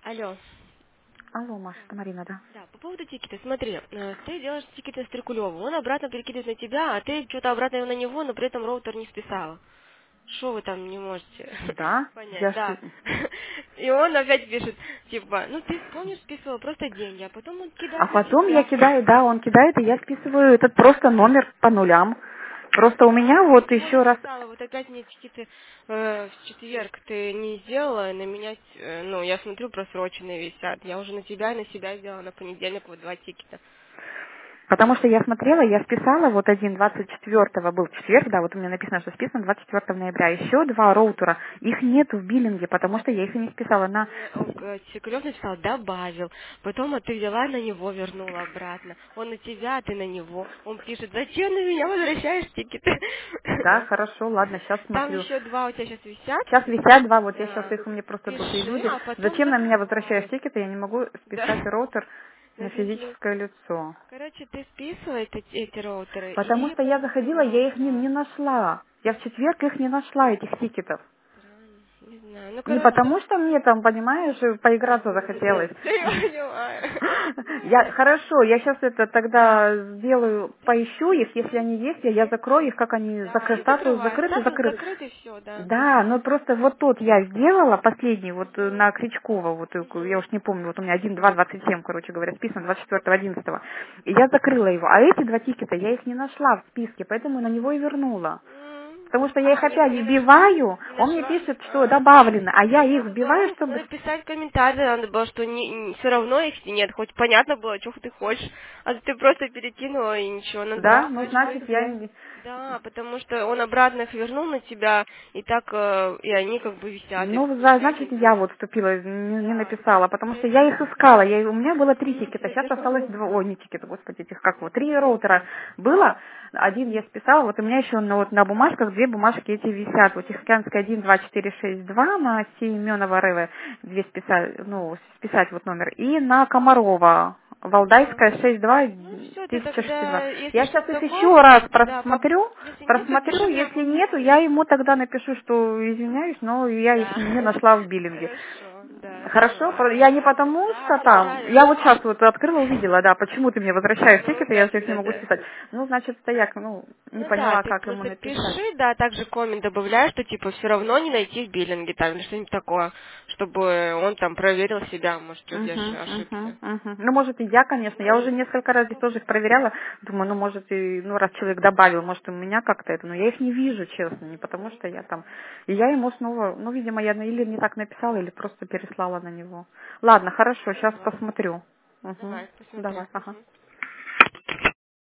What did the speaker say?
Алло. Алло, Маша, это Марина, да? Да, по поводу тикета, смотри, ты делаешь тикет на Стрекулеву, он обратно перекидывает на тебя, а ты что-то обратно на него, но при этом роутер не списала. Что вы там не можете Да, понять, я да. ж... И он опять пишет, типа, ну ты помнишь, списывала просто деньги, а потом он А кидает на потом я тебя. кидаю, да, он кидает, и я списываю этот просто номер по нулям. Просто у Я меня на вот него не еще раз... списала, вот опять мне тикеты в четверг ты не сделала, на меня, ну, я смотрю, просроченные висят. Я уже на тебя и на себя сделала на понедельник вот 2 тикета. Потому что я смотрела, я списала, вот один 24-го был четверг, да, вот у меня написано, что списан 24 ноября. Еще два роутера, их нету в биллинге, потому что я их и не списала на... Мне Секулев написал, добавил. Потом ты взяла на него, вернула обратно. Он на тебя, а ты на него. Он пишет, зачем на меня возвращаешь тикеты? Да, хорошо, ладно, сейчас Там смотрю. еще 2 у тебя сейчас висят. Сейчас висят два, вот я сейчас Да. их, у меня просто тут и Пиши, люди. а потом Зачем на меня возвращаешь закрывай. тикеты, я не могу Да. списать роутер на Написано. физическое лицо. Короче, ты списывай эти роутеры Потому и что я заходила, я их не просто... нашла. Я в четверг их не нашла, этих тикетов. Странно, не знаю. Ну, Не короче, потому что мне там, понимаешь, поиграться захотелось. да я понимаю. Я, хорошо, я сейчас это тогда сделаю, поищу их, если они есть, я закрою их, как они, Да, и статус закрывай. закрыт и Статус закрыт. закрыт и все, да. Да, но просто вот тот я сделала, последний, вот Мгм. на Крючкова, вот я Мгм. уж не помню, вот у меня 1.2.27, короче говоря, списан 24.11. И я закрыла его. А эти два тикета, я их не нашла в списке, поэтому на него и вернула. Потому что я их опять Не нашла? вбиваю, Не он мне нашла? пишет, что добавлено, а я их Надо вбиваю, было чтобы... написать в комментарии, надо было, что все равно их нет, хоть понятно было, чего ты хочешь, а ты просто перекинула и ничего, надо было Да, ну сказать, значит что... я... Да, потому что он обратно их вернул на тебя, и так, и они как бы висят, и Ну, получается значит, я деньги. вот вступила, не Да, написала, потому что я поэтому... их искала. У меня было 3 Мгм. тикета, сейчас осталось 2, ой, не тикета, господи, этих как вот, 3 роутера было. Один я списала, вот у меня еще на бумажках 2 бумажки эти висят. Вот Тихоокеанская 1, 2, 4, 6, 2 на Семенова РВ, 2 списать, ну, списать вот номер. И на Комарова, Да. Валдайская 6.2, Ну все, ты 1062. тогда, если Я сейчас что-то их такое, еще раз да, если нет, то просмотрю, пиши мне если по нету, поводу. я ему тогда напишу, что извиняюсь, но я их Да. не нашла в биллинге. Хорошо, да, Хорошо, давай. я не потому Да, что там, постараюсь. я вот сейчас вот открыла, увидела, да, почему ты мне возвращаешь Ну тикеты, я да, же их не да, могу да. списать. Ну, значит, стояк, не Ну да, поняла, ты как ему просто написать. пиши, да, также коммент добавляй, что типа все равно не найти в биллинге там или что-нибудь такое, чтобы он там проверил себя, может, что где Мгм, ошибся. мгм, мгм. Ну, может, и я, конечно. Я уже несколько раз здесь тоже их проверяла. Думаю, ну, может, и, ну, раз человек добавил, может, у меня как-то это. Но я их не вижу, честно, не потому что я там... И я ему снова, ну, видимо, я или не так написала, или просто переслала на него. Ладно, хорошо, сейчас Ладно. посмотрю. Угу. Давай, посмотри. Давай, ага. Мгм.